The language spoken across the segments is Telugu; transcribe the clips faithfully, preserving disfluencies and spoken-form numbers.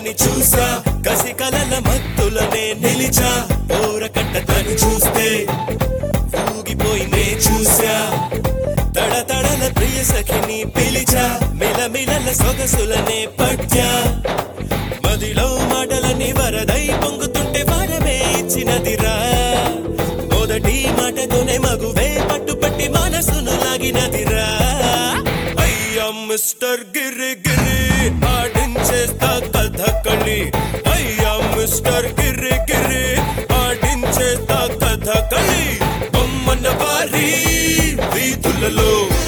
పిల్లని చూసా కసి కలల మత్తులనే నిలిచా పోరకట్ట తను చూస్తే ఊగిపోయి నే చూసా తడ తడల ప్రియ సఖిని పిలిచా మిలమిలల సొగసులనే పట్యా మదిలో మాటలని వరదై పొంగుతుంటే వరమే ఇచ్చినదిరా మొదటి మాటతోనే మగువే పట్టుపట్టి మనసును లాగినదిరా అయ్యా మిస్టర్ గిరి గిరి ఆడించేస్తా కథకళి అయ్యా మిస్టర్ గిరి గిరి ఆడించేస్తా కథకళి బొమ్మన వారి వీధులలో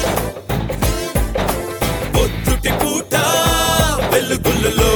పొద్దుటి పూట వెలుగులలో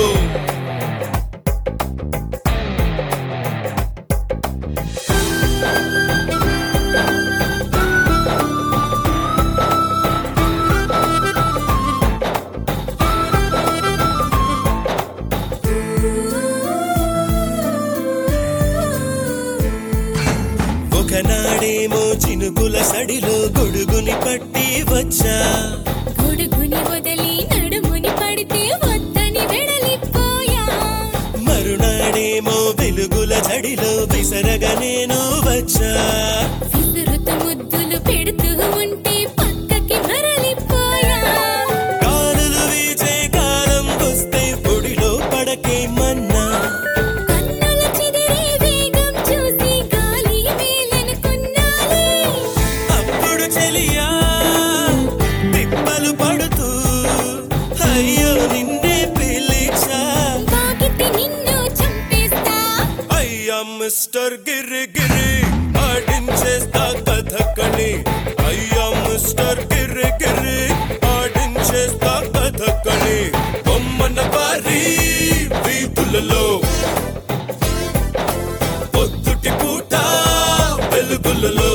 ఒకనాడేమో చినుకుల సడిలో గొడుగుని పట్టి వచ్చా గొడుగుని వదిలి నడుముని పడితే వద్దని వెడలిపోయా మరునాడేమో వెలుగుల జడిలో విసరగా నేను వచ్చా విసురుతూ ముద్దులు పెడుతూ ఉంటే పక్కకి మరలిపోయా కాలులు వీచే కాలం వస్తే పొడిలో పడకే మన్నా కన్నుల చిదిరే వేగం చూసి గాలి మేలనుకున్నాలే అప్పుడు చెలియా తిప్పలు పడుతూ అయ్యో నిన్నే పిలిచా తాకితే నిన్ను చంపేస్తా అయ్యా మిస్టర్ గిరి గిరి ఆడించేస్తా కథకళి అయ్యా మిస్టర్ గిరి గిరి ఆడించేస్తా కథకళి బొమ్మన వారి వీధులలో పొద్దుటి పూట వెలుగులలో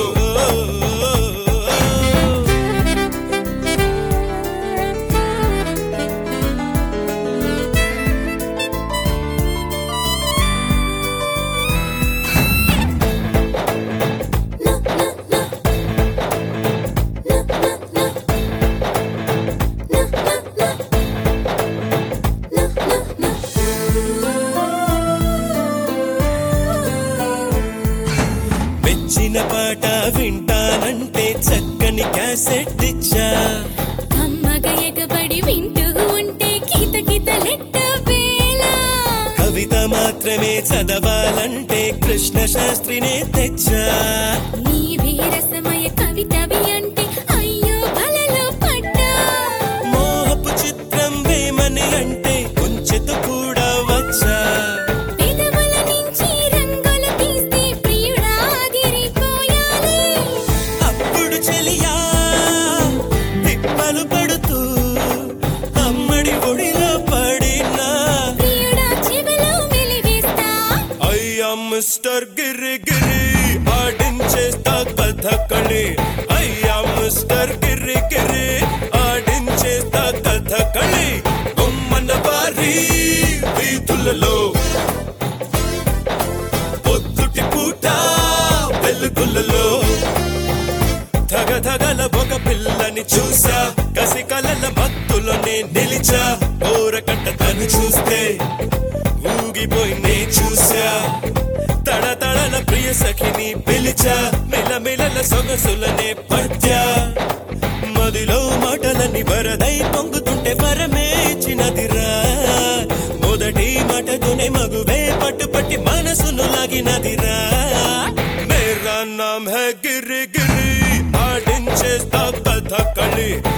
మెచ్చిన పాట వింటానంటే చక్కని క్యాసెట్ ఇచ్చా కమ్మగా ఎగబడి వింటూ ఉంటే గీత గీత లెట్ట వేళ కవిత మాత్రమే చదవాలంటే కృష్ణ శాస్త్రినే తెచ్చా నీ వీరసమయ కవితవి అంటే అయ్యో బలలో పడ్డా మోహపు చిత్రం వేమని అంటే కొంచెతో కూడా వచ్చా పెదవుల నుంచి రంగులు తీస్తే ప్రియుడా ఆగిరిపోయాలి అప్పుడు చెలియా తిప్పలు పడుతూ అమ్మడి ఒడిలో పడినా ప్రియుడా చెవిలో వెలివేస్తా అయ్యా మిస్టర్ గిరి గిరి ఆడించేస్తా కథకళి అయ్యా మిస్టర్ గిరి గిరి ఆడించేస్తా కథకళి బొమ్మన వారి వీధులలో పొద్దుటి పూట వెలుగులలో ధగ ధగల ఒక పిల్లని చూసా కసి కలల మత్తులోనే నిలిచా పోరకట్ట తను చూస్తే ఊగిపోయి నే చూసా తడ తడల ప్రియ సఖిని పిలిచా మిలమిలల సొగసులనే పట్యా మదిలో మాటలని వరదై పొంగుతుంటే వరమే ఇచ్చినదిరా మొదటి మాటతోనే మగువే పట్టుపట్టి మనసును లాగినదిరా మేరా నామ్ హై గిరి గిరి ఆడించేస్తా కథకళి